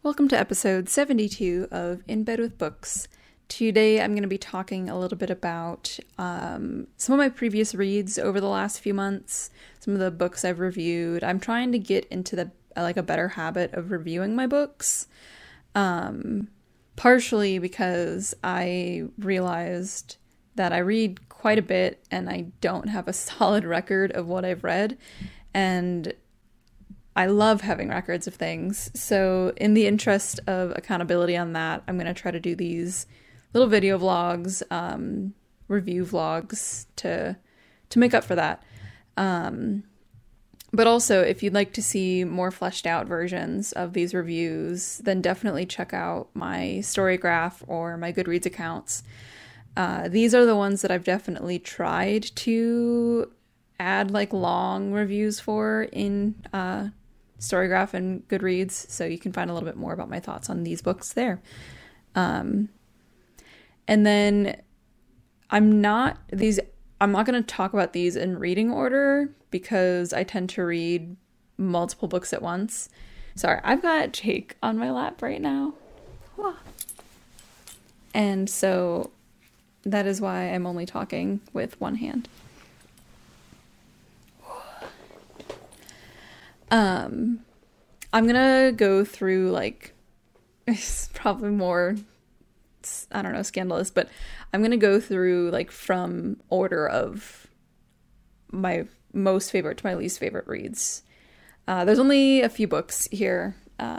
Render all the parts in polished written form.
Welcome to episode 72 of In Bed with Books. Today I'm going to be talking a little bit about some of my previous reads over the last few months, some of the books I've reviewed. I'm trying to get into a better habit of reviewing my books, partially because I realized that I read quite a bit and I don't have a solid record of what I've read, and I love having records of things. So in the interest of accountability on that, I'm going to try to do these little video vlogs, review vlogs to make up for that. But also, if you'd like to see more fleshed out versions of these reviews, then definitely check out my Storygraph or my Goodreads accounts. These are the ones that I've definitely tried to add long reviews for in Storygraph and Goodreads, so you can find a little bit more about my thoughts on these books there. And then I'm not going to talk about these in reading order because I tend to read multiple books at once. Sorry, I've got Jake on my lap right now. And so that is why I'm only talking with one hand. I'm gonna go through it's probably more, I don't know, scandalous, but I'm gonna go through from order of my most favorite to my least favorite reads. There's only a few books here,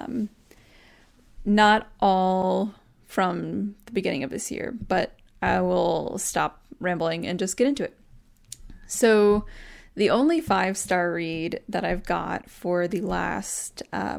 not all from the beginning of this year, but I will stop rambling and just get into it. So the only 5-star read that I've got for the last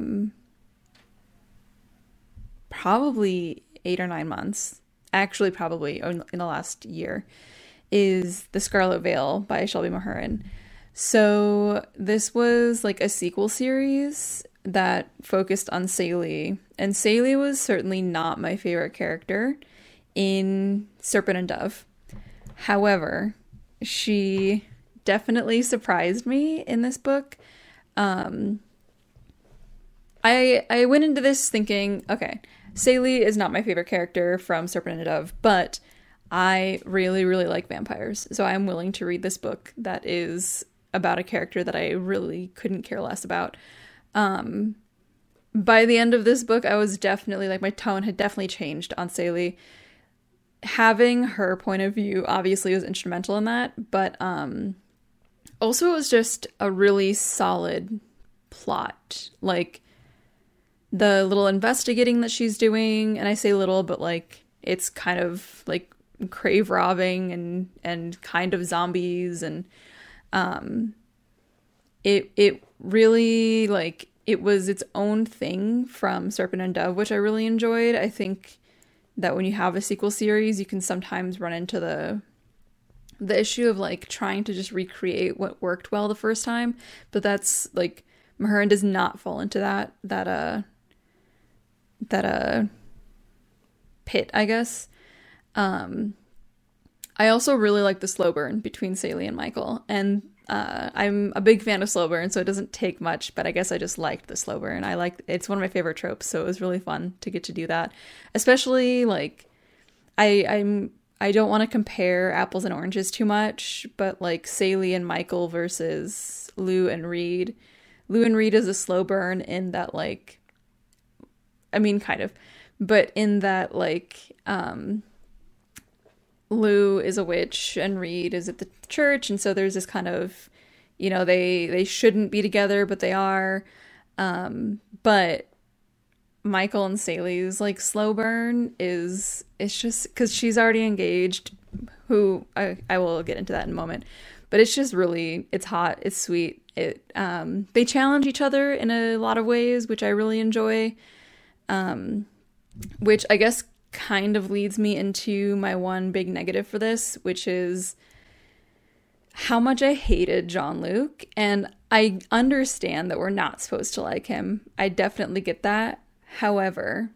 probably 8 or 9 months, actually probably in the last year, is The Scarlet Veil by Shelby Mahurin. So this was a sequel series that focused on Sayli, and Sayli was certainly not my favorite character in Serpent and Dove. However, she definitely surprised me in this book. I went into this thinking, okay, Sayli is not my favorite character from Serpent and Dove, but I really, really like vampires, so I'm willing to read this book that is about a character that I really couldn't care less about. By the end of this book, I was definitely, my tone had definitely changed on Sayli. Having her point of view obviously was instrumental in that, but also it was just a really solid plot. The little investigating that she's doing, and I say little, but it's kind of grave robbing and kind of zombies, and it really it was its own thing from Serpent and Dove, which I really enjoyed. I think that when you have a sequel series, you can sometimes run into the issue of trying to just recreate what worked well the first time, but that's Mahurin does not fall into that pit, I guess. I also really like the slow burn between Sayli and Michael, and I'm a big fan of slow burn, so it doesn't take much, but I guess I just liked the slow burn. It's one of my favorite tropes, so it was really fun to get to do that. Especially I don't want to compare apples and oranges too much, but Sayli and Michael versus Lou and Reed. Lou and Reed is a slow burn in that kind of, but in that Lou is a witch and Reed is at the church, and so there's this kind of, they shouldn't be together, but they are. But Michael and Sayli's slow burn it's just because she's already engaged, who I will get into that in a moment, but it's just really, it's hot, it's sweet, they challenge each other in a lot of ways, which I really enjoy, which I guess kind of leads me into my one big negative for this, which is how much I hated Jean-Luc. And I understand that we're not supposed to like him, I definitely get that. However,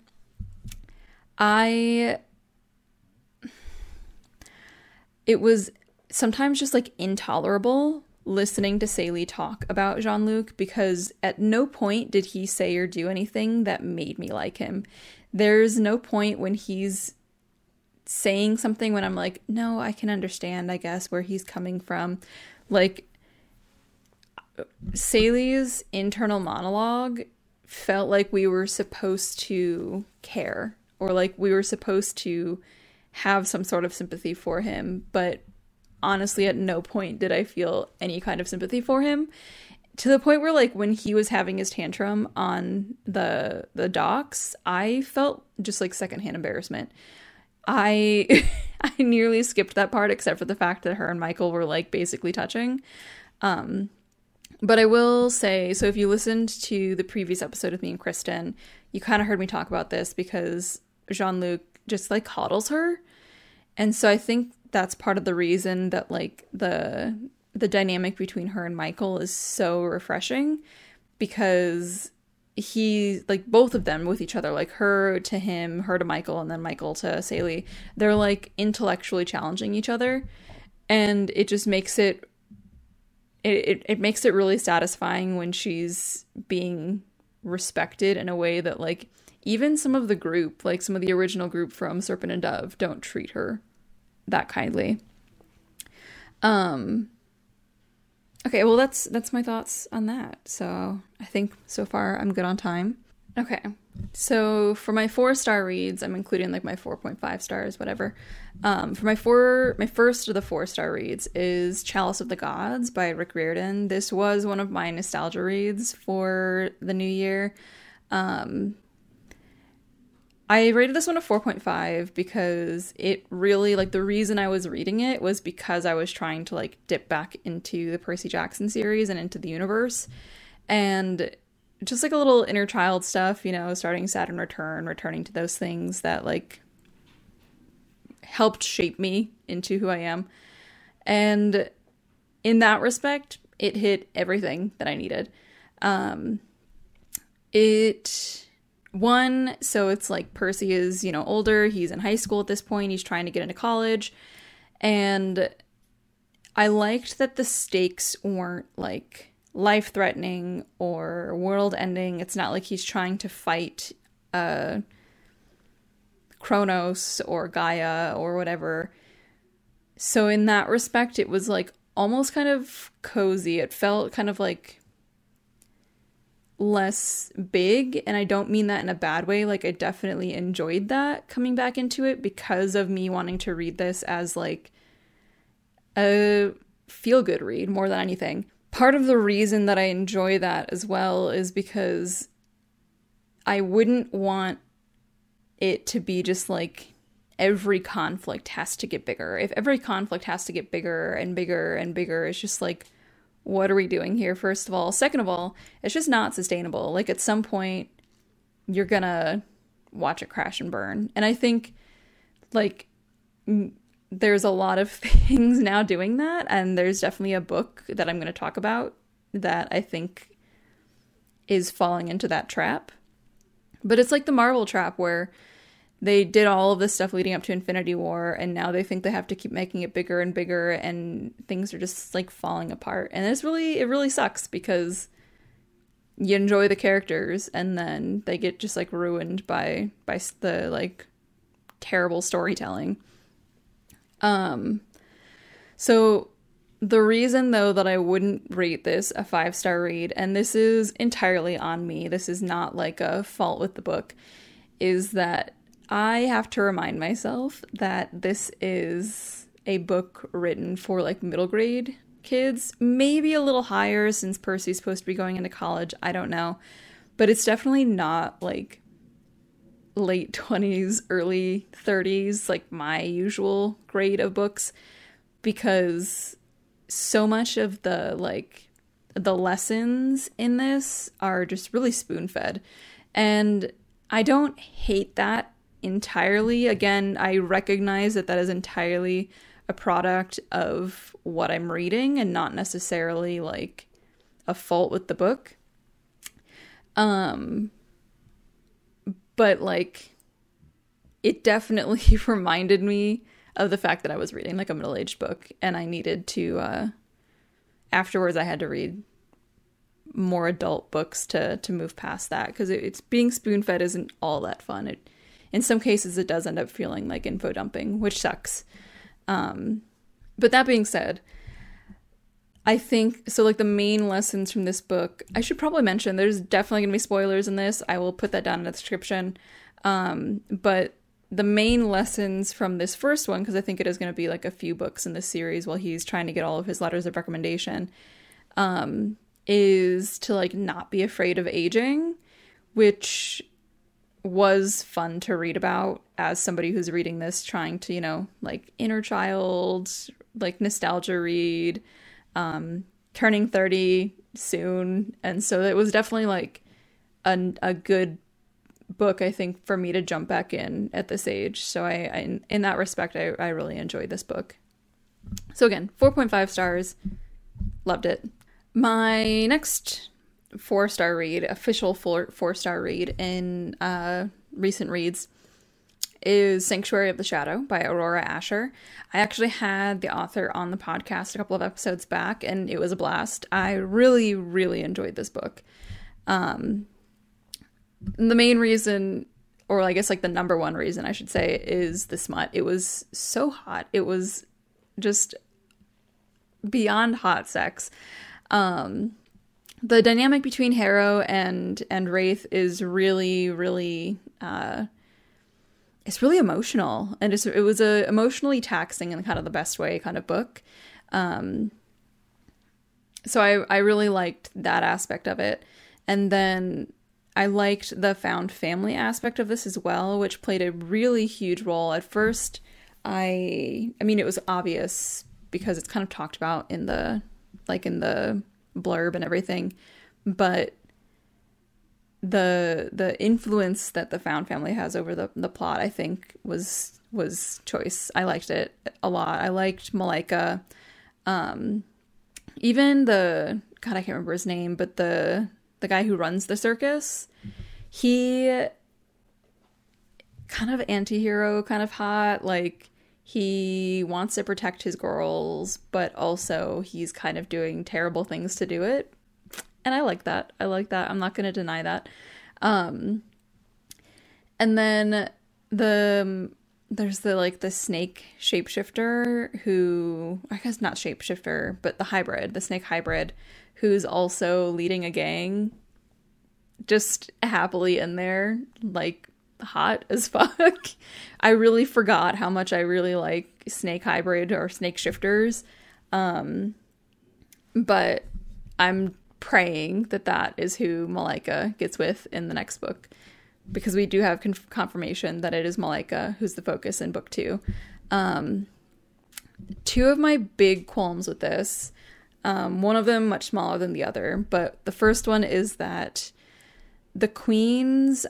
it was sometimes just intolerable. listening to Sailly talk about Jean-Luc, because at no point did he say or do anything that made me like him. There's no point when he's saying something when I'm like, no, I can understand, I guess, where he's coming from. Like, Sailly's internal monologue felt like we were supposed to care, or like we were supposed to have some sort of sympathy for him, but honestly, at no point did I feel any kind of sympathy for him, to the point where, like, when he was having his tantrum on the docks, I felt just like secondhand embarrassment. I I nearly skipped that part, except for the fact that her and Michael were like basically touching. But I will say, so if you listened to the previous episode with me and Kristen, you kind of heard me talk about this, because Jean-Luc just like coddles her. And so I think that's part of the reason that like the dynamic between her and Michael is so refreshing, because he, like, both of them with each other, like her to him, her to Michael, and then Michael to Sailly, they're like intellectually challenging each other, and it just makes it makes it really satisfying when she's being respected in a way that, like, even some of the group, like some of the original group from Serpent and Dove, don't treat her that kindly. Okay, well, that's my thoughts on that. So I think so far I'm good on time. Okay, so for my 4-star reads, I'm including like my 4.5 stars, whatever. For my first of the 4-star reads is Chalice of the Gods by Rick Riordan. This was one of my nostalgia reads for the new year. I rated this one a 4.5 because it really, like, the reason I was reading it was because I was trying to, like, dip back into the Percy Jackson series and into the universe. And just, like, a little inner child stuff, you know, starting Saturn Return, returning to those things that, like, helped shape me into who I am. And in that respect, it hit everything that I needed. So it's like Percy is, you know, older. He's in high school at this point. He's trying to get into college. And I liked that the stakes weren't like life-threatening or world-ending. It's not like he's trying to fight Kronos or Gaia or whatever. So in that respect, it was like almost kind of cozy. It felt kind of like less big, and I don't mean that in a bad way. Like, I definitely enjoyed that coming back into it because of me wanting to read this as like a feel-good read more than anything. Part of the reason that I enjoy that as well is because I wouldn't want it to be just like every conflict has to get bigger. If every conflict has to get bigger and bigger and bigger, it's just like, what are we doing here, first of all? Second of all, it's just not sustainable. Like, at some point, you're gonna watch it crash and burn. And I think, like, there's a lot of things now doing that, and there's definitely a book that I'm going to talk about that I think is falling into that trap. But it's like the Marvel trap, where they did all of this stuff leading up to Infinity War, and now they think they have to keep making it bigger and bigger, and things are just like falling apart. And it really sucks, because you enjoy the characters and then they get just like ruined by the like terrible storytelling. So the reason though that I wouldn't rate this a 5-star read, and this is entirely on me, this is not like a fault with the book, is that I have to remind myself that this is a book written for like middle grade kids, maybe a little higher since Percy's supposed to be going into college. I don't know, but it's definitely not like late 20s, early 30s, like my usual grade of books, because so much of the like the lessons in this are just really spoon-fed. And I don't hate that entirely. Again, I recognize that is entirely a product of what I'm reading and not necessarily like a fault with the book. But like, it definitely reminded me of the fact that I was reading like a middle-aged book, and I needed to afterwards I had to read more adult books to move past that, because it's being spoon-fed isn't all that fun. In some cases it does end up feeling like info dumping, which sucks. But that being said, I think so, like, the main lessons from this book, I should probably mention there's definitely gonna be spoilers in this. I will put that down in the description. But the main lessons from this first one, because I think it is going to be like a few books in this series while he's trying to get all of his letters of recommendation, is to, like, not be afraid of aging, which was fun to read about as somebody who's reading this, trying to, you know, like, inner child, like, nostalgia read, turning 30 soon. And so it was definitely like a good book, I think, for me to jump back in at this age. So I in that respect, I really enjoyed this book. So again, 4.5 stars. Loved it. My next 4-star read, official 4-star read in recent reads, is Sanctuary of the Shadow by Aurora Asher. I actually had the author on the podcast a couple of episodes back, and it was a blast. I really, really enjoyed this book. The main reason, or I guess like the number one reason I should say, is the smut. It was so hot. It was just beyond hot sex. The dynamic between Harrow and Wraith is really, really, it's really emotional, and it was a emotionally taxing in kind of the best way kind of book. So I really liked that aspect of it. And then I liked the found family aspect of this as well, which played a really huge role. At first, I mean, it was obvious because it's kind of talked about in the blurb and everything, but the influence that the found family has over the plot, I think, was choice. I liked it a lot. I liked Malika. Even God, I can't remember his name, but the guy who runs the circus, he kind of anti-hero, kind of hot. Like, he wants to protect his girls, but also he's kind of doing terrible things to do it. And I like that. I'm not going to deny that. And then there's the snake shapeshifter, who, I guess not shapeshifter, but the snake hybrid, who's also leading a gang, just happily in there, like, hot as fuck. I really forgot how much I really like snake hybrid or snake shifters. But I'm praying that is who Malika gets with in the next book, because we do have confirmation that it is Malika who's the focus in book 2. Two of my big qualms with this, one of them much smaller than the other, but the first one is that the queen's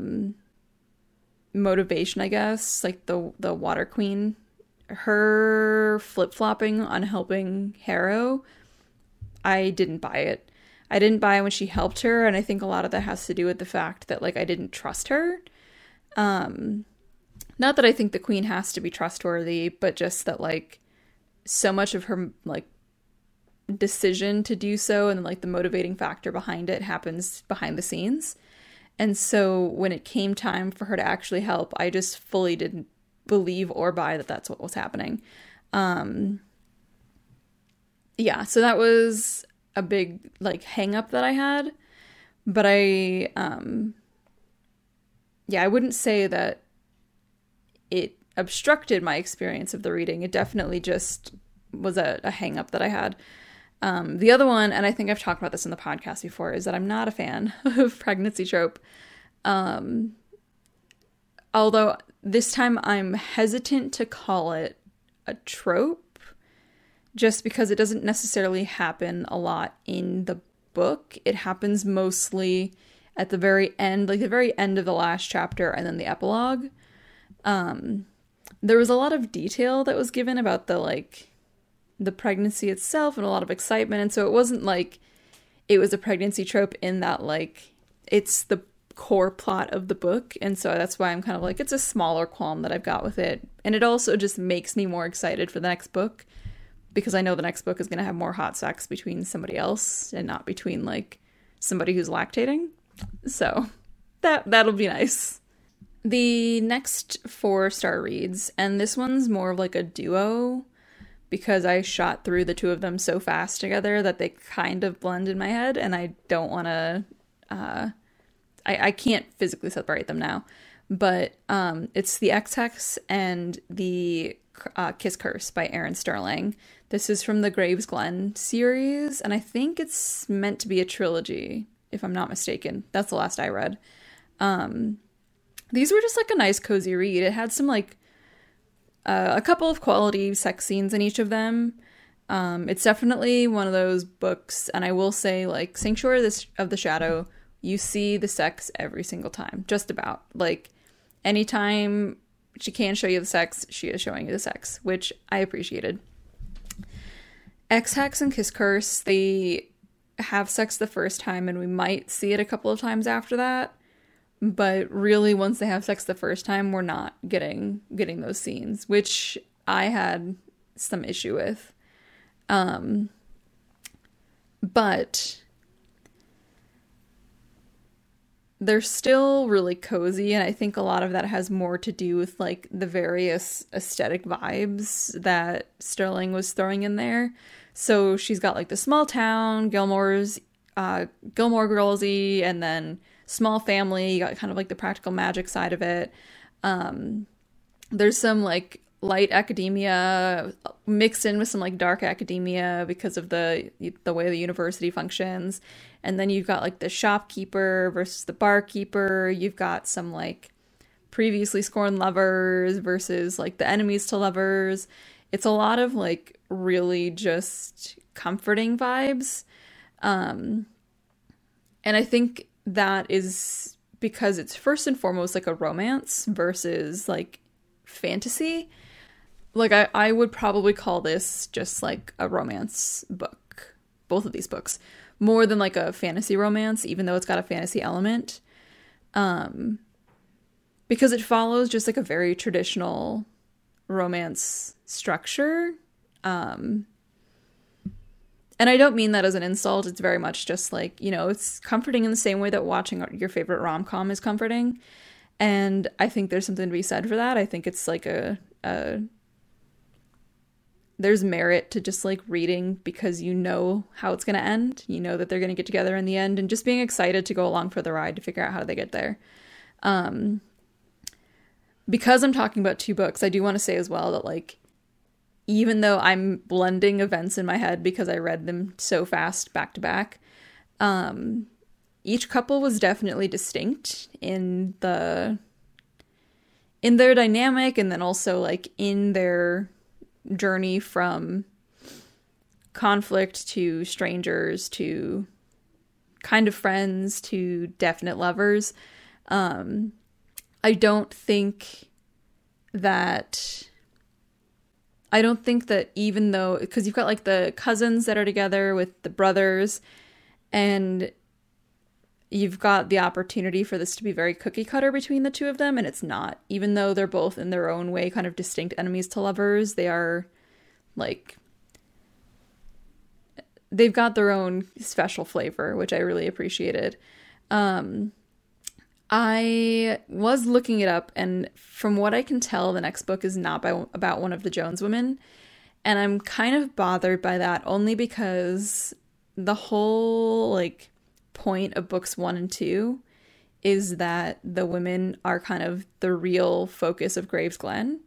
motivation, I guess, like the water queen, her flip-flopping on helping Harrow, I didn't buy it. I didn't buy it when she helped her, and I think a lot of that has to do with the fact that, like, I didn't trust her. Not that I think the queen has to be trustworthy, but just that, like, so much of her, like, decision to do so and, like, the motivating factor behind it happens behind the scenes. And so when it came time for her to actually help, I just fully didn't believe or buy that that's what was happening. Yeah, so that was a big, like, hang up that I had, but I wouldn't say that it obstructed my experience of the reading. It definitely just was a hang up that I had. The other one, and I think I've talked about this in the podcast before, is that I'm not a fan of pregnancy trope. Although this time I'm hesitant to call it a trope, just because it doesn't necessarily happen a lot in the book. It happens mostly at the very end, like the very end of the last chapter, and then the epilogue. There was a lot of detail that was given about the pregnancy itself, and a lot of excitement, and so it wasn't like it was a pregnancy trope in that, like, it's the core plot of the book, and so that's why I'm kind of like, it's a smaller qualm that I've got with it. And it also just makes me more excited for the next book, because I know the next book is going to have more hot sex between somebody else and not between like somebody who's lactating. So that'll be nice. The next 4-star reads, and this one's more of like a duo because I shot through the two of them so fast together that they kind of blend in my head, and I don't want to, I can't physically separate them now. But it's The Ex-Hex and the Kiss Curse by Erin Sterling. This is from the Gravesglen series, and I think it's meant to be a trilogy, if I'm not mistaken. That's the last I read. These were just like a nice cozy read. It had some like a couple of quality sex scenes in each of them. It's definitely one of those books, and I will say, like, Sanctuary of the Shadow, you see the sex every single time, just about. Like, anytime she can show you the sex, she is showing you the sex, which I appreciated. Ex-Hex and Kiss Curse, they have sex the first time, and we might see it a couple of times after that. But really, once they have sex the first time, we're not getting those scenes, which I had some issue with. But they're still really cozy, and I think a lot of that has more to do with like the various aesthetic vibes that Sterling was throwing in there. So she's got like the small town, Gilmore Girls-y, and then small family. You got kind of like the practical magic side of it. There's some like light academia mixed in with some like dark academia because of the way the university functions. And then you've got like the shopkeeper versus the barkeeper. You've got some like previously scorned lovers versus like the enemies to lovers. It's a lot of like really just comforting vibes. And I think that is because it's first and foremost like a romance versus like fantasy. Like I would probably call this just like a romance book, both of these books, more than like a fantasy romance, even though it's got a fantasy element. Because it follows just like a very traditional romance structure. And I don't mean that as an insult. It's very much just like, you know, it's comforting in the same way that watching your favorite rom-com is comforting. And I think there's something to be said for that. I think it's like there's merit to just like reading because you know how it's going to end. You know that they're going to get together in the end, and just being excited to go along for the ride to figure out how they get there. Because I'm talking about two books, I do want to say as well that like, even though I'm blending events in my head because I read them so fast back to back, each couple was definitely distinct in their dynamic, and then also like in their journey from conflict to strangers to kind of friends to definite lovers. I don't think that even though, because you've got like the cousins that are together with the brothers, and you've got the opportunity for this to be very cookie cutter between the two of them, and it's not. Even though they're both in their own way kind of distinct enemies to lovers, they are like, they've got their own special flavor, which I really appreciated. I was looking it up, and from what I can tell, the next book is not about one of the Jones women, and I'm kind of bothered by that, only because the whole like point of books 1 and 2 is that the women are kind of the real focus of Gravesglen.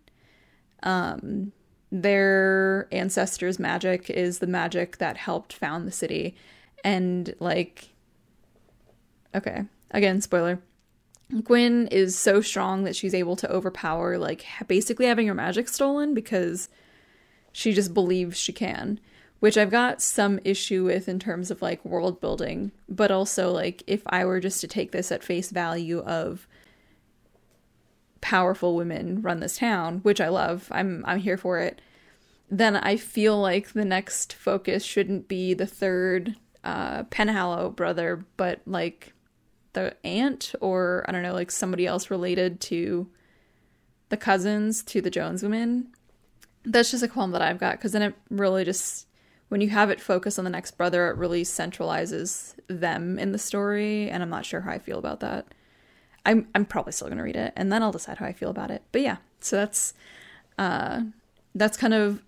Their ancestors' magic is the magic that helped found the city, and like, okay, again, spoiler. Gwyn is so strong that she's able to overpower, like, basically having her magic stolen because she just believes she can, which I've got some issue with in terms of, like, world building, but also, like, if I were just to take this at face value of powerful women run this town, which I love, I'm here for it, then I feel like the next focus shouldn't be the third Penhallow brother, but, like, the aunt, or I don't know, like somebody else related to the cousins to the Jones women. That's just a qualm that I've got, because then it really just, when you have it focus on the next brother, it really centralizes them in the story, and I'm not sure how I feel about that. I'm probably still gonna read it, and then I'll decide how I feel about it. But yeah, so that's kind of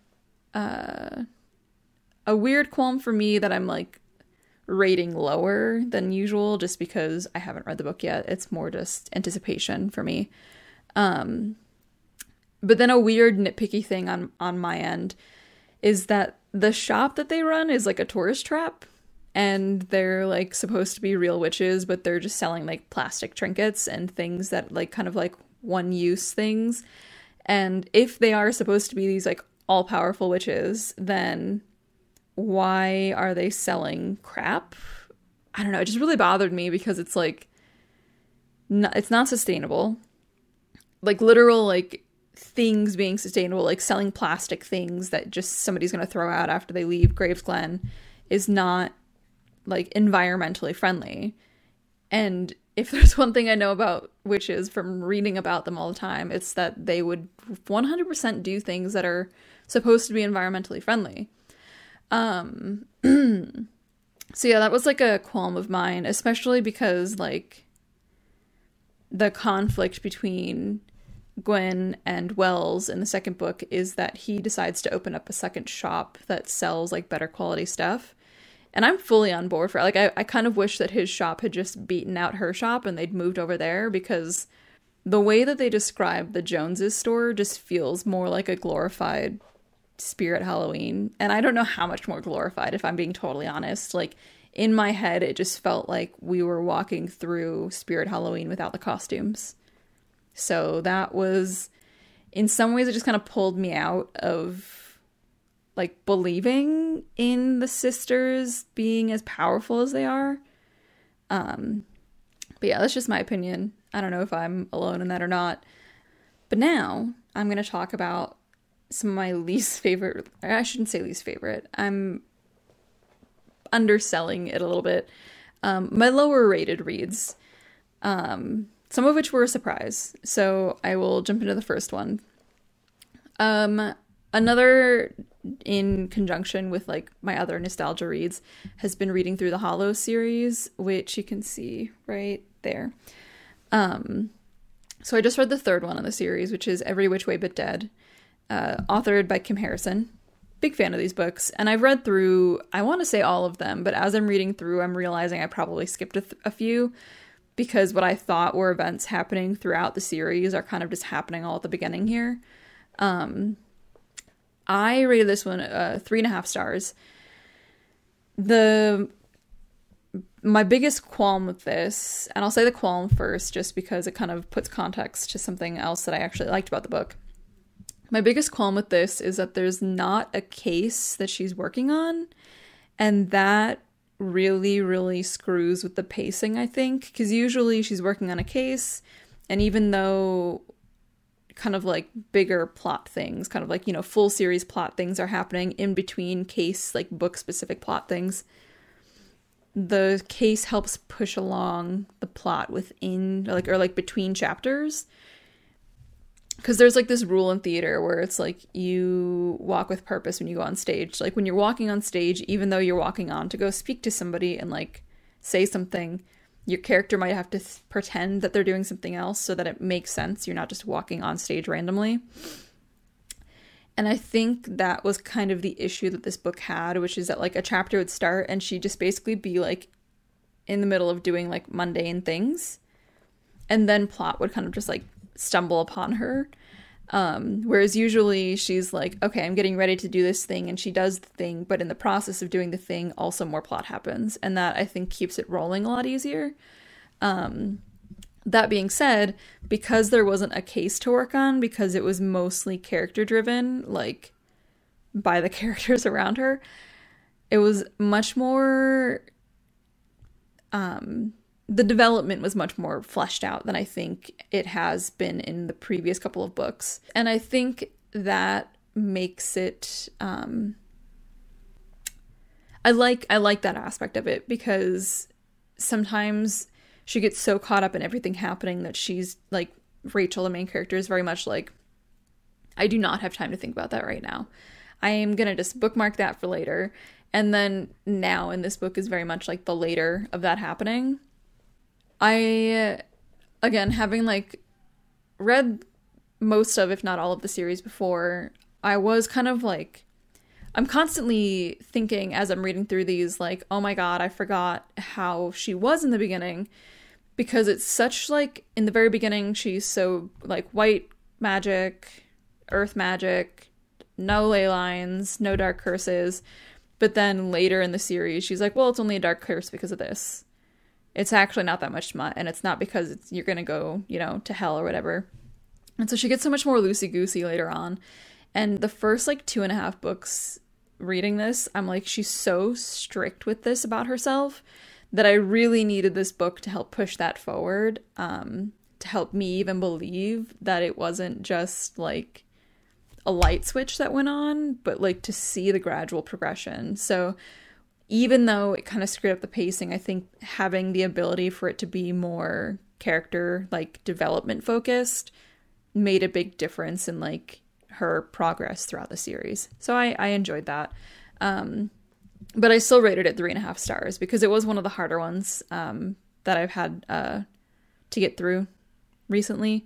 a weird qualm for me that I'm like rating lower than usual, just because I haven't read the book yet. It's more just anticipation for me. But then a weird nitpicky thing on my end is that the shop that they run is like a tourist trap, and they're like supposed to be real witches, but they're just selling like plastic trinkets and things that like kind of like one use things. And if they are supposed to be these like all powerful witches, then why are they selling crap? I don't know. It just really bothered me because it's like, it's not sustainable. Like literal like things being sustainable, like selling plastic things that just somebody's going to throw out after they leave Gravesglen is not like environmentally friendly. And if there's one thing I know about witches from reading about them all the time, it's that they would 100% do things that are supposed to be environmentally friendly. So yeah, that was like a qualm of mine, especially because like the conflict between Gwen and Wells in the second book is that he decides to open up a second shop that sells like better quality stuff. And I'm fully on board for it. Like, I kind of wish that his shop had just beaten out her shop and they'd moved over there, because the way that they describe the Joneses store just feels more like a glorified Spirit Halloween. And I don't know how much more glorified, if I'm being totally honest. Like, in my head, it just felt like we were walking through Spirit Halloween without the costumes. So that was, in some ways, it just kind of pulled me out of like believing in the sisters being as powerful as they are. But yeah, that's just my opinion. I don't know if I'm alone in that or not. But now I'm going to talk about some of my least favorite, I shouldn't say least favorite. I'm underselling it a little bit. My lower rated reads, some of which were a surprise. So I will jump into the first one. Another, in conjunction with like my other nostalgia reads, has been reading through the Hollow series, which you can see right there. So I just read the third one in the series, which is Every Which Way But Dead, authored by Kim Harrison. Big fan of these books, and I've read through, I want to say all of them, but as I'm reading through, I'm realizing I probably skipped a few, because what I thought were events happening throughout the series are kind of just happening all at the beginning here. I rated this one 3.5 stars. My biggest qualm with this, and I'll say the qualm first just because it kind of puts context to something else that I actually liked about the book. My biggest qualm with this is that there's not a case that she's working on, and that really, really screws with the pacing, I think, because usually she's working on a case, and even though kind of like bigger plot things, kind of like, you know, full series plot things are happening in between case, like book specific plot things, the case helps push along the plot within, or like between chapters. Because there's like this rule in theater where it's like you walk with purpose when you go on stage. Like when you're walking on stage, even though you're walking on to go speak to somebody and like say something, your character might have to pretend that they're doing something else so that it makes sense. You're not just walking on stage randomly. And I think that was kind of the issue that this book had, which is that like a chapter would start and she'd just basically be like in the middle of doing like mundane things. And then plot would kind of just like stumble upon her. Whereas usually she's like, okay, I'm getting ready to do this thing, and she does the thing, but in the process of doing the thing, also more plot happens. And that, I think, keeps it rolling a lot easier. That being said, because there wasn't a case to work on, because it was mostly character driven, like by the characters around her, it was much more, the development was much more fleshed out than I think it has been in the previous couple of books. And I think that makes it, I like that aspect of it, because sometimes she gets so caught up in everything happening that she's like, Rachel, the main character, is very much like, I do not have time to think about that right now. I am going to just bookmark that for later. And then now in this book is very much like the later of that happening. I, again, having like read most of, if not all of the series before, I was kind of like, I'm constantly thinking as I'm reading through these, like, oh my god, I forgot how she was in the beginning. Because it's such like, in the very beginning, she's so like white magic, earth magic, no ley lines, no dark curses. But then later in the series, she's like, well, it's only a dark curse because of this. It's actually not that much smut, and it's not because you're gonna go, you know, to hell or whatever. And so she gets so much more loosey-goosey later on. And the first, like, 2.5 books reading this, I'm like, she's so strict with this about herself that I really needed this book to help push that forward, to help me even believe that it wasn't just, like, a light switch that went on, but, like, to see the gradual progression. So even though it kind of screwed up the pacing, I think having the ability for it to be more character, like, development focused made a big difference in, like, her progress throughout the series. So I enjoyed that. But I still rated it 3.5 stars because it was one of the harder ones that I've had to get through recently.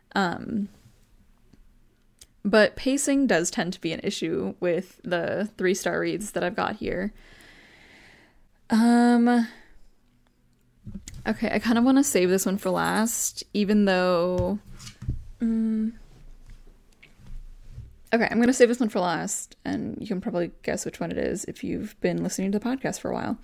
But pacing does tend to be an issue with the 3-star reads that I've got here. Okay, I kind of want to save this one for last, even though... Okay, I'm going to save this one for last, and you can probably guess which one it is if you've been listening to the podcast for a while.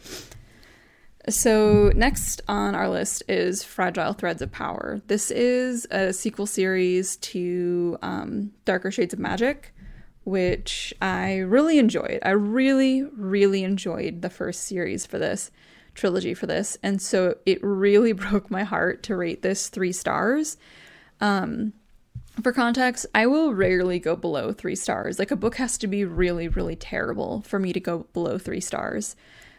So next on our list is Fragile Threads of Power. This is a sequel series to Darker Shades of Magic, which I really enjoyed. I really, really enjoyed the first series for this, trilogy for this, and so it really broke my heart to rate this 3 stars. For context, I will rarely go below 3 stars. Like, a book has to be really, really terrible for me to go below 3 stars.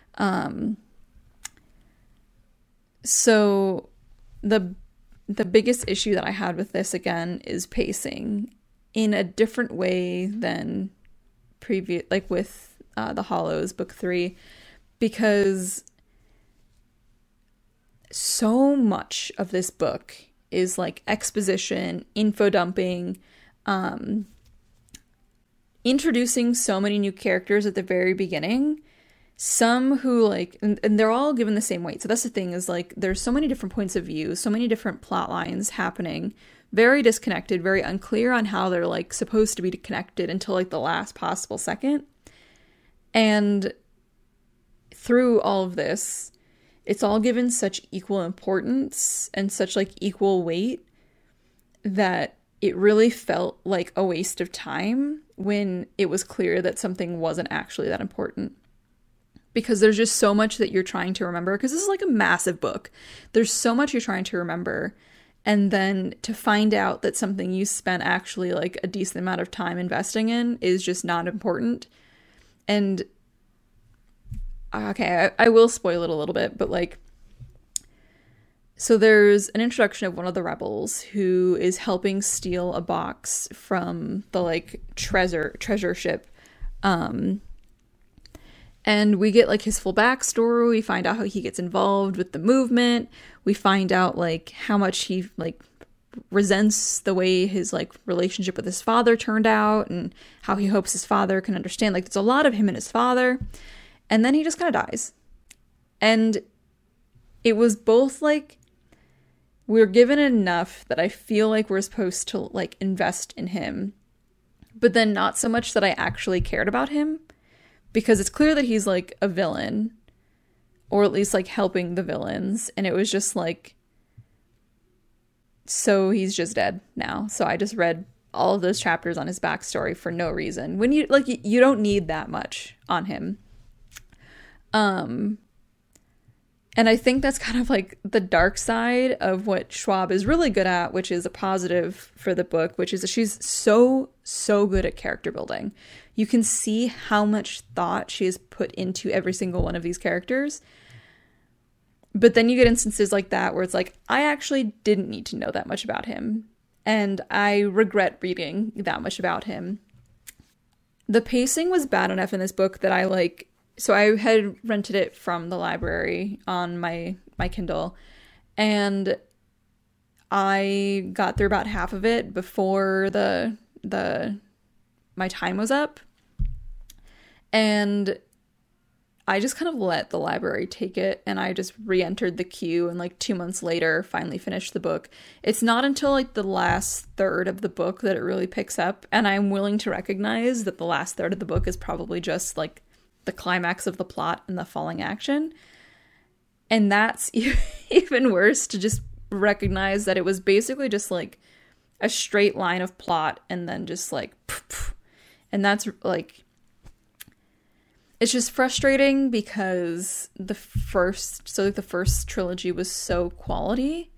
So the biggest issue that I had with this, again, is pacing in a different way than previous, like with The Hollows, book 3, because so much of this book is like exposition, info dumping, introducing so many new characters at the very beginning. Some who like, and they're all given the same weight. So that's the thing, is like, there's so many different points of view, so many different plot lines happening, very disconnected, very unclear on how they're like supposed to be connected until like the last possible second. And through all of this, it's all given such equal importance and such like equal weight that it really felt like a waste of time when it was clear that something wasn't actually that important. Because there's just so much that you're trying to remember, because this is like a massive book. There's so much you're trying to remember, and then to find out that something you spent actually like a decent amount of time investing in is just not important. And okay, I will spoil it a little bit, but like, so there's an introduction of one of the rebels who is helping steal a box from the like treasure ship. And we get like his full backstory. We find out how he gets involved with the movement. We find out like how much he like resents the way his like relationship with his father turned out, and how he hopes his father can understand. Like, there's a lot of him and his father. And then he just kind of dies. And it was both like, we're given enough that I feel like we're supposed to like invest in him, but then not so much that I actually cared about him, because it's clear that he's like a villain, or at least like helping the villains. And it was just like, so he's just dead now. So I just read all of those chapters on his backstory for no reason, when you like, you don't need that much on him. And I think that's kind of like the dark side of what Schwab is really good at, which is a positive for the book, which is that she's so good at character building. You can see how much thought she has put into every single one of these characters. But then you get instances like that where it's like, I actually didn't need to know that much about him. and I regret reading that much about him. The pacing was bad enough in this book that so I had rented it from the library on my Kindle, and I got through about half of it before my time was up. And I just kind of let the library take it, and I just re-entered the queue, and like 2 months later finally finished the book. It's not until like the last third of the book that it really picks up, and I'm willing to recognize that the last third of the book is probably just like the climax of the plot and the falling action. And that's even worse, to just recognize that it was basically just like a straight line of plot and then just like and that's like, it's just frustrating because the first trilogy was so quality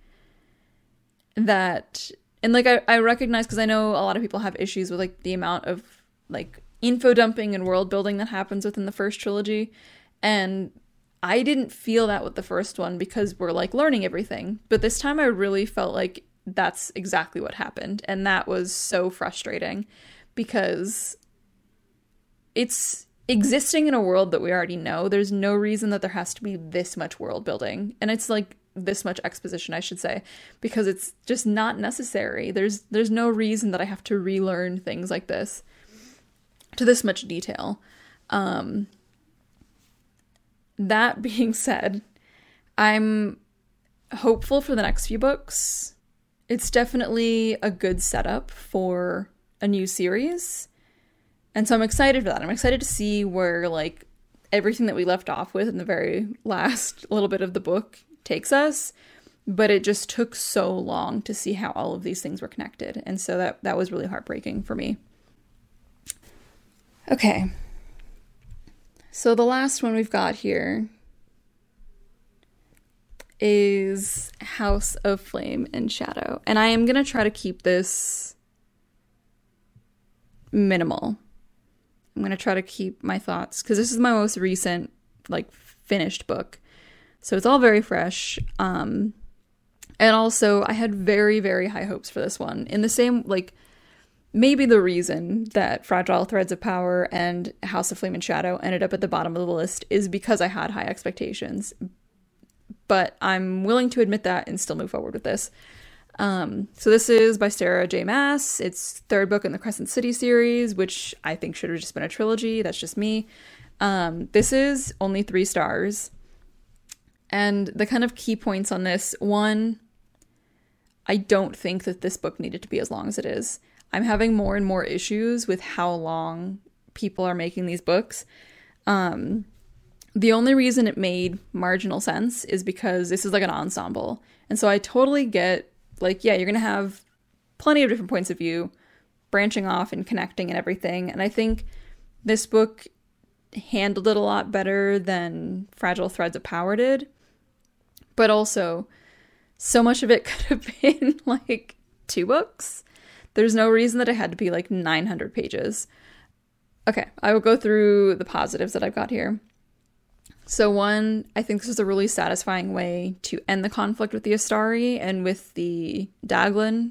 that, and like I recognize, because I know a lot of people have issues with like the amount of like info dumping and world building that happens within the first trilogy, and I didn't feel that with the first one because we're like learning everything, but this time I really felt like that's exactly what happened, and that was so frustrating because it's existing in a world that we already know. There's no reason that there has to be this much world building, and it's like this much exposition, I should say, because it's just not necessary. There's no reason that I have to relearn things like this to this much detail. That being said, I'm hopeful for the next few books. It's definitely a good setup for a new series. And so I'm excited for that. I'm excited to see where like everything that we left off with in the very last little bit of the book takes us. But it just took so long to see how all of these things were connected. And so that was really heartbreaking for me. Okay. So the last one we've got here is House of Flame and Shadow. And I am going to try to keep this minimal. I'm going to try to keep my thoughts, because this is my most recent, like, finished book. So it's all very fresh. And also, I had very, very high hopes for this one. In the same, like, maybe the reason that Fragile Threads of Power and House of Flame and Shadow ended up at the bottom of the list is because I had high expectations. But I'm willing to admit that and still move forward with this. So this is by Sarah J. Maas. It's third book in the Crescent City series, which I think should have just been a trilogy. That's just me. This is only 3 stars. And the kind of key points on this, one, I don't think that this book needed to be as long as it is. I'm having more and more issues with how long people are making these books. The only reason it made marginal sense is because this is like an ensemble. And so I totally get, like, yeah, you're going to have plenty of different points of view branching off and connecting and everything. And I think this book handled it a lot better than Fragile Threads of Power did. But also, so much of it could have been like 2 books. There's no reason that it had to be like 900 pages. Okay, I will go through the positives that I've got here. So one, I think this is a really satisfying way to end the conflict with the Astari and with the Daglan.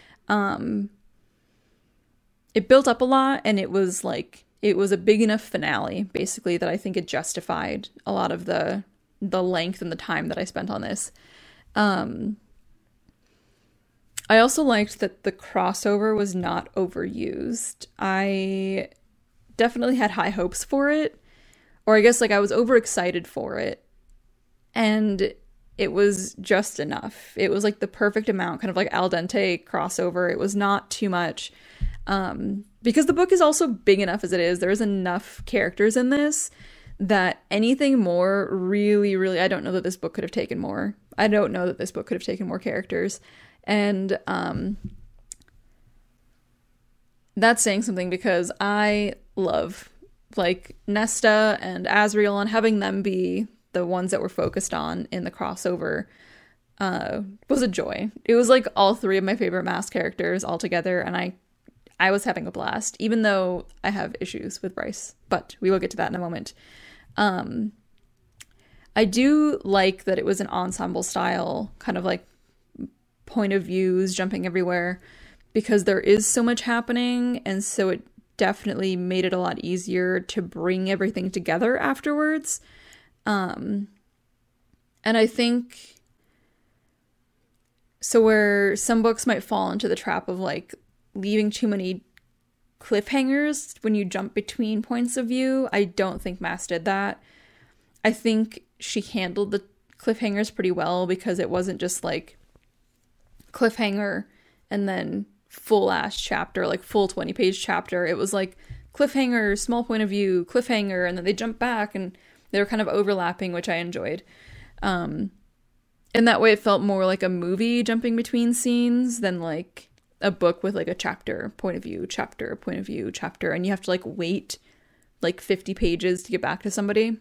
It built up a lot, and it was a big enough finale, basically, that I think it justified a lot of the length and the time that I spent on this. I also liked that the crossover was not overused. I definitely had high hopes for it, or I guess like I was overexcited for it, and it was just enough. It was like the perfect amount, kind of like al dente crossover. It was not too much, because the book is also big enough as it is. There's enough characters in this that anything more really, I don't know that this book could have taken more. I don't know that this book could have taken more characters. And that's saying something, because I love like Nesta and Azriel, and having them be the ones that were focused on in the crossover was a joy. It was like all 3 of my favorite Maas characters all together, and I was having a blast, even though I have issues with Bryce, but we will get to that in a moment. I do like that it was an ensemble style, kind of like point of views jumping everywhere, because there is so much happening, and so it definitely made it a lot easier to bring everything together afterwards. And I think so where some books might fall into the trap of like leaving too many cliffhangers when you jump between points of view, I don't think Mass did that. I think she handled the cliffhangers pretty well, because it wasn't just like cliffhanger and then full ass chapter, like full 20-page chapter. It was like cliffhanger, small point of view, cliffhanger, and then they jump back, and they were kind of overlapping, which I enjoyed. In that way, it felt more like a movie jumping between scenes than like a book with like a chapter, point of view, chapter, point of view, chapter, and you have to like wait like 50 pages to get back to somebody.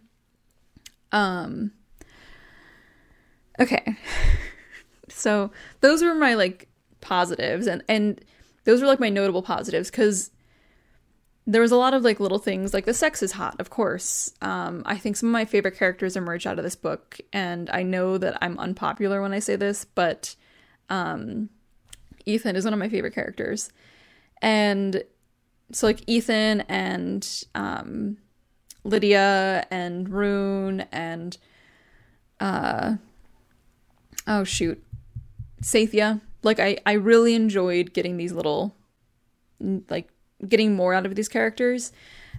Okay. So those were my like positives, and those were like my notable positives, because there was a lot of like little things, like the sex is hot, of course. I think some of my favorite characters emerged out of this book, and I know that I'm unpopular when I say this, but Ethan is one of my favorite characters. And so like Ethan and Lydia and Rune and Sathya. Like I really enjoyed getting these little, like getting more out of these characters.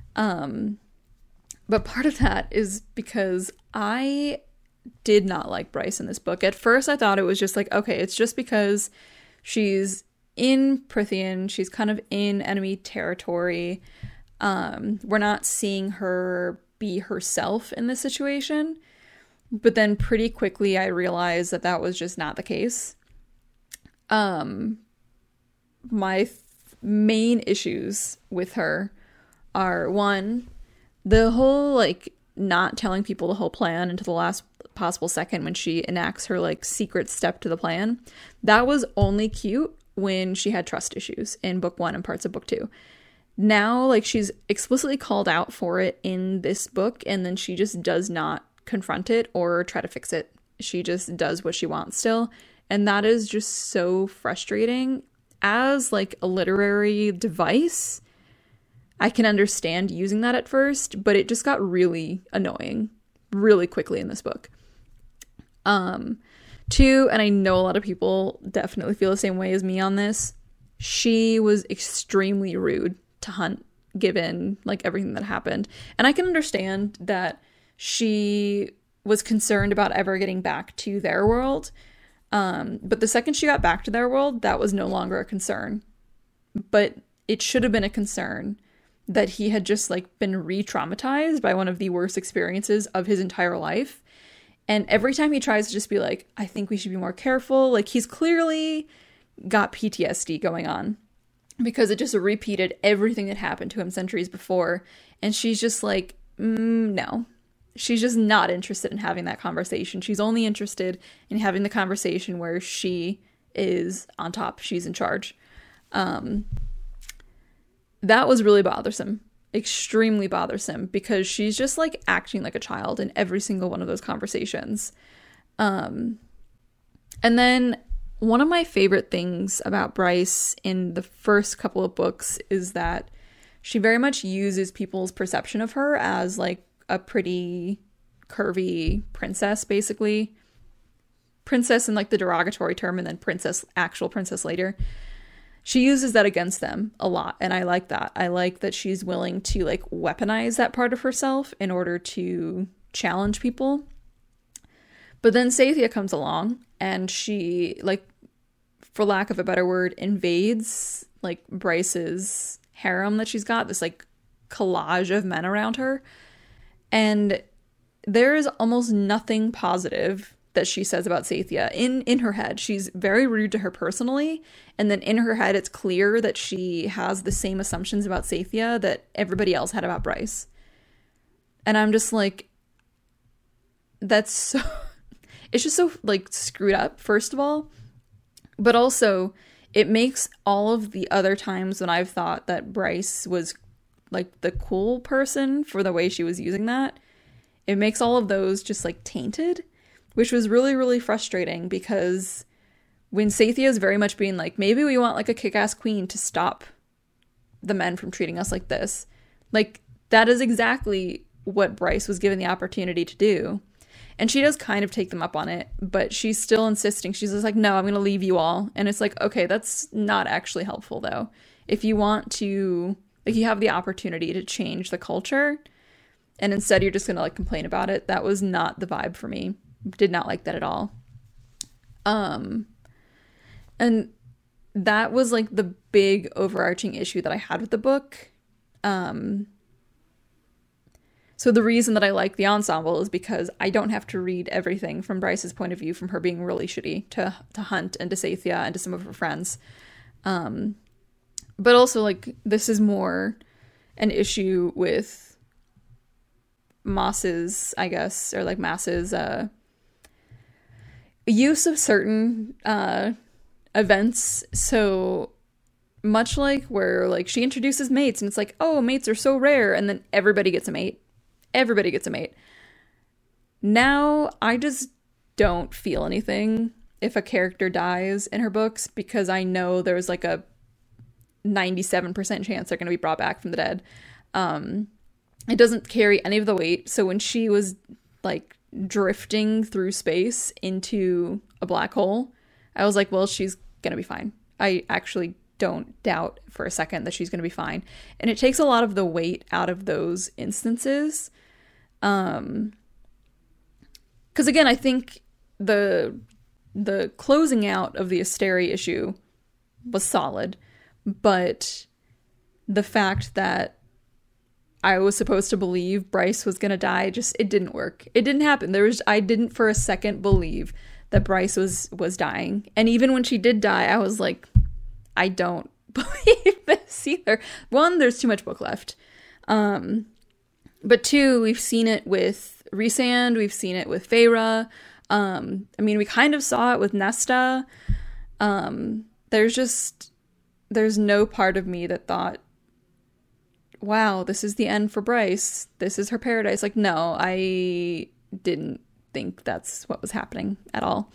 But part of that is because I did not like Bryce in this book. At first I thought it was just like, okay, it's just because she's in Prythian, she's kind of in enemy territory. We're not seeing her be herself in this situation. But then pretty quickly I realized that that was just not the case. My main issues with her are, one, the whole like not telling people the whole plan until the last possible second when she enacts her like secret step to the plan. That was only cute when she had trust issues in book 1 and parts of book 2. Now, like, she's explicitly called out for it in this book, and then she just does not confront it or try to fix it. She just does what she wants still, and that is just so frustrating. As like a literary device, I can understand using that at first, but it just got really annoying really quickly in this book. 2, and I know a lot of people definitely feel the same way as me on this, she was extremely rude to Hunt, given like everything that happened. And I can understand that she was concerned about ever getting back to their world. But the second she got back to their world, that was no longer a concern. But it should have been a concern that he had just like been re-traumatized by one of the worst experiences of his entire life. And every time he tries to just be like, I think we should be more careful, like he's clearly got PTSD going on, because it just repeated everything that happened to him centuries before. And she's just like, no. She's just not interested in having that conversation. She's only interested in having the conversation where she is on top. She's in charge. That was really bothersome. Extremely bothersome, because she's just like acting like a child in every single one of those conversations. And then one of my favorite things about Bryce in the first couple of books is that she very much uses people's perception of her as like a pretty curvy princess, basically. Princess in like the derogatory term, and then princess, actual princess later. She uses that against them a lot, and I like that. I like that she's willing to like weaponize that part of herself in order to challenge people. But then Sathya comes along, and she, like, for lack of a better word, invades like Bryce's harem that she's got, this like collage of men around her. And there is almost nothing positive that she says about Sathya. In her head, she's very rude to her personally, and then in her head, it's clear that she has the same assumptions about Sathya that everybody else had about Bryce. And I'm just like, that's so... it's just so, like, screwed up, first of all. But also, it makes all of the other times when I've thought that Bryce was, like, the cool person for the way she was using that, it makes all of those just, like, tainted. Which was really, really frustrating, because when Sathya is very much being like, maybe we want like a kick-ass queen to stop the men from treating us like this. Like, that is exactly what Bryce was given the opportunity to do. And she does kind of take them up on it, but she's still insisting. She's just like, no, I'm going to leave you all. And it's like, okay, that's not actually helpful, though. If you want to, like, you have the opportunity to change the culture, and instead you're just going to, like, complain about it. That was not the vibe for me. Did not like that at all. And that was, like, the big overarching issue that I had with the book. So the reason that I like the ensemble is because I don't have to read everything from Bryce's point of view, from her being really shitty to Hunt and to Sathya and to some of her friends. But also, like, this is more an issue with Moss's, I guess, or like Mass's use of certain events. So much like where, like, she introduces mates and it's like, oh, mates are so rare, and then everybody gets a mate. Everybody gets a mate. Now, I just don't feel anything if a character dies in her books, because I know there's like a 97% chance they're going to be brought back from the dead. It doesn't carry any of the weight. So when she was like drifting through space into a black hole, I was like, well, she's going to be fine. I actually don't doubt for a second that she's going to be fine. And it takes a lot of the weight out of those instances. Because again, I think the closing out of the Asteri issue was solid, but the fact that I was supposed to believe Bryce was gonna die, it didn't work. It didn't happen. I didn't for a second believe that Bryce was dying. And even when she did die, I was like, I don't believe this either. One, there's too much book left. But two, we've seen it with Rhysand, we've seen it with Feyre. I mean, we kind of saw it with Nesta. There's no part of me that thought, wow, this is the end for Bryce. This is her paradise. Like, no, I didn't think that's what was happening at all.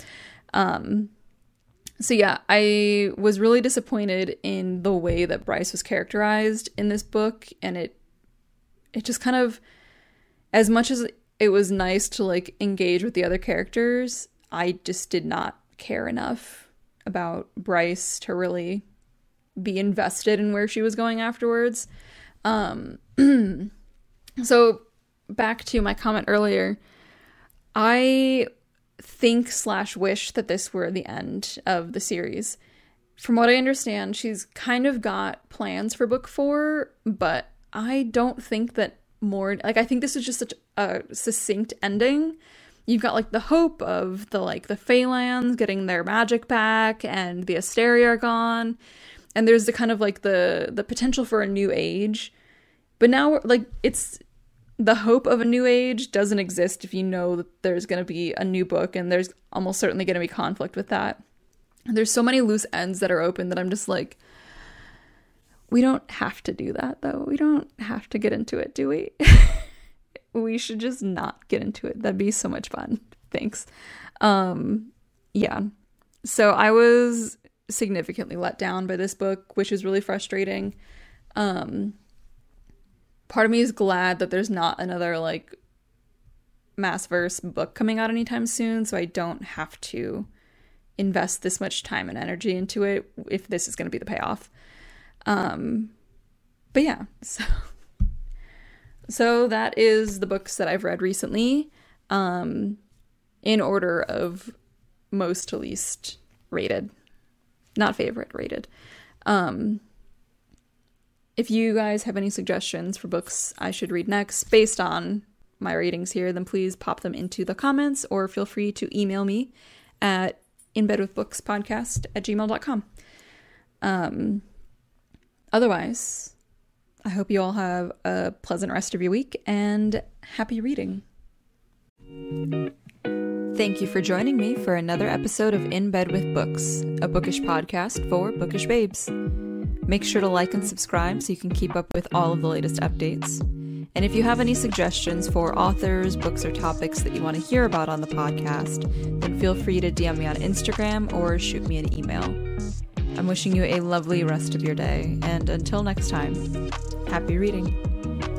So yeah, I was really disappointed in the way that Bryce was characterized in this book, and it just kind of, as much as it was nice to like engage with the other characters, I just did not care enough about Bryce to really be invested in where she was going afterwards. So back to my comment earlier, I think / wish that this were the end of the series. From what I understand, she's kind of got plans for book 4, but I don't think that more, like, I think this is just such a succinct ending. You've got like the hope of the Phalanx getting their magic back and the Asteri are gone, and there's the kind of like the potential for a new age. But now, like, it's the hope of a new age doesn't exist if you know that there's going to be a new book, and there's almost certainly going to be conflict with that. And there's so many loose ends that are open that I'm just like, we don't have to do that, though. We don't have to get into it, do we? We should just not get into it. That'd be so much fun. Thanks. Yeah. So I was significantly let down by this book, which is really frustrating. Part of me is glad that there's not another, like, Massverse book coming out anytime soon, so I don't have to invest this much time and energy into it if this is going to be the payoff. But yeah, so that is the books that I've read recently, in order of most to least rated, not favorite, rated. If you guys have any suggestions for books I should read next based on my ratings here, then please pop them into the comments, or feel free to email me at inbedwithbookspodcast@gmail.com. Otherwise, I hope you all have a pleasant rest of your week and happy reading. Thank you for joining me for another episode of In Bed with Books, a bookish podcast for bookish babes. Make sure to like and subscribe so you can keep up with all of the latest updates. And if you have any suggestions for authors, books, or topics that you want to hear about on the podcast, then feel free to DM me on Instagram or shoot me an email. I'm wishing you a lovely rest of your day, and until next time, happy reading.